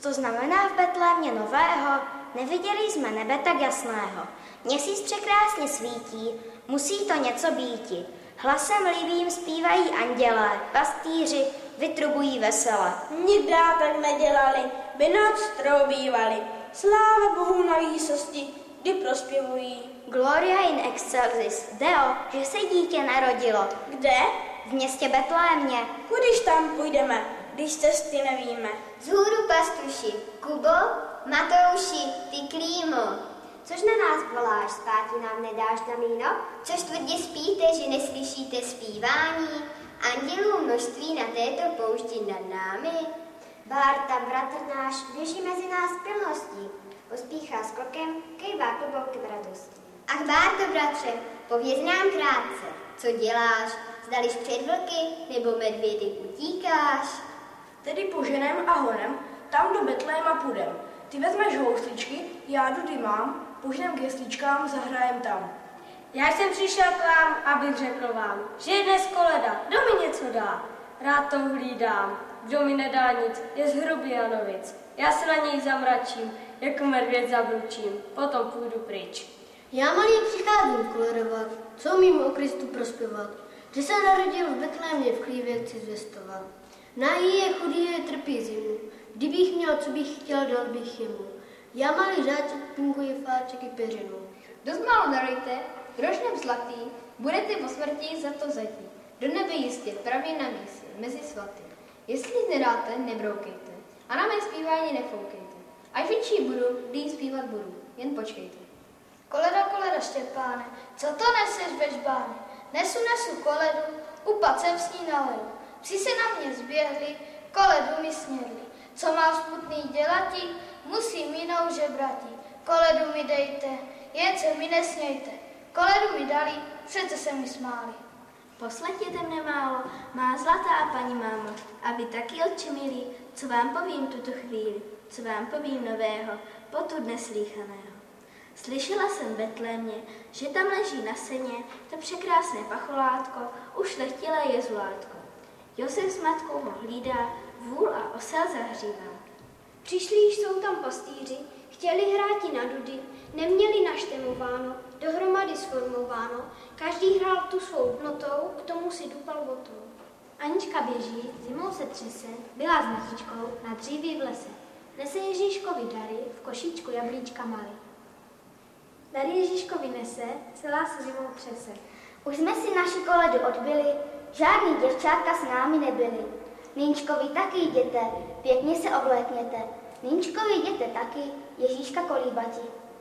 to znamená v Betlémě nového? Neviděli jsme nebe tak jasného. Měsíc překrásně svítí, musí to něco býti. Hlasem livým zpívají andělé, pastýři vytrubují vesele. Nikdy tak nedělali, by noc troubívali. Sláva Bohu na výsosti, kdy prospěvují. Gloria in excelsis, Deo, že se dítě narodilo. Kde? V městě Betlémě. Kudyž tam půjdeme, když cesty nevíme? Vzhůru pastuši, Kubo, Matouši, ty klímo. Což na nás voláš, spáti nám nedáš na míno? Což tvrdě spíte, že neslyšíte zpívání? Andělů množství na této poušti nad námi. Bár tam bratr náš běží mezi nás pilností. Pospíchá s krokem, kejvá klobouky v radosti. Ach bárto, bratře, pověz nám krátce, co děláš? Zdališ před vlky, nebo medvědy utíkáš? Tedy poženem a honem, tam do Betléma půjdem. Ty vezmeš housličky, já dudy mám, poženem k jesličkám, zahrajem tam. Já jsem přišel k vám, abych řekl vám, že je dnes koleda, kdo mi něco dá? Rád to hlídám, kdo mi nedá nic, je z Hrubějanovic. Já se na něj zamračím, jako medvěd zabručím, potom půjdu pryč. Já malý přicházím koledovat, co umím o Kristu prospěvat, že se narodil v Betlémě v chlívě chci zvěstovat. Nahý je, chudý je, trpí zimu, kdybych měl, co bych chtěl, dal bych jemu. Já malý žáček pinkuji fláček i peřinu. Dost málo darujte, grošnem zlatý, budete po smrti za to zatí. Do nebe jistě, pravě na místě, mezi svatý. Jestli nedáte, nebroukejte, a na mé zpívání nefoukejte. Až větší budu, když zpívat budu, jen počkejte. Koleda, koleda, Štěpáne, co to neseš ve žbáne? Nesu koledu, upat jsem s ní na ledu. Psi se na mě zběhli, koledu mi snědli. Co mám smutný dělati, musím jinou žebrati. Koledu mi dejte, jen se mi nesmějte. Koledu mi dali, přece se mi smáli. Poslechněte mne málo, má zlatá paní mámo, a vy taky, otče milí, co vám povím tuto chvíli, co vám povím nového, potud neslýchaného. Slyšela jsem v Betlémě, že tam leží na seně to překrásné pacholátko, už lehtilé jezulátko. Josef s matkou ho hlídá, vůl a osel zahřívá. Přišli jsou tam pastýři, chtěli hráti na dudy, neměli naštemováno, dohromady sformováno, každý hrál tu svou notou, k tomu si dupal botou. Anička běží, zimou se třese, byla s matičkou na dříví v lese. Nese Ježíškovi dary, v košíčku jablíčka malý. Dary Ježíškovi nese, celá se zimou třese. Už jsme si naši koledu odbyli, žádný děvčátka s námi nebyli. Nýnčkovi taky jděte, pěkně se oblékněte. Nýnčkovi jděte taky, Ježíška kolíbati.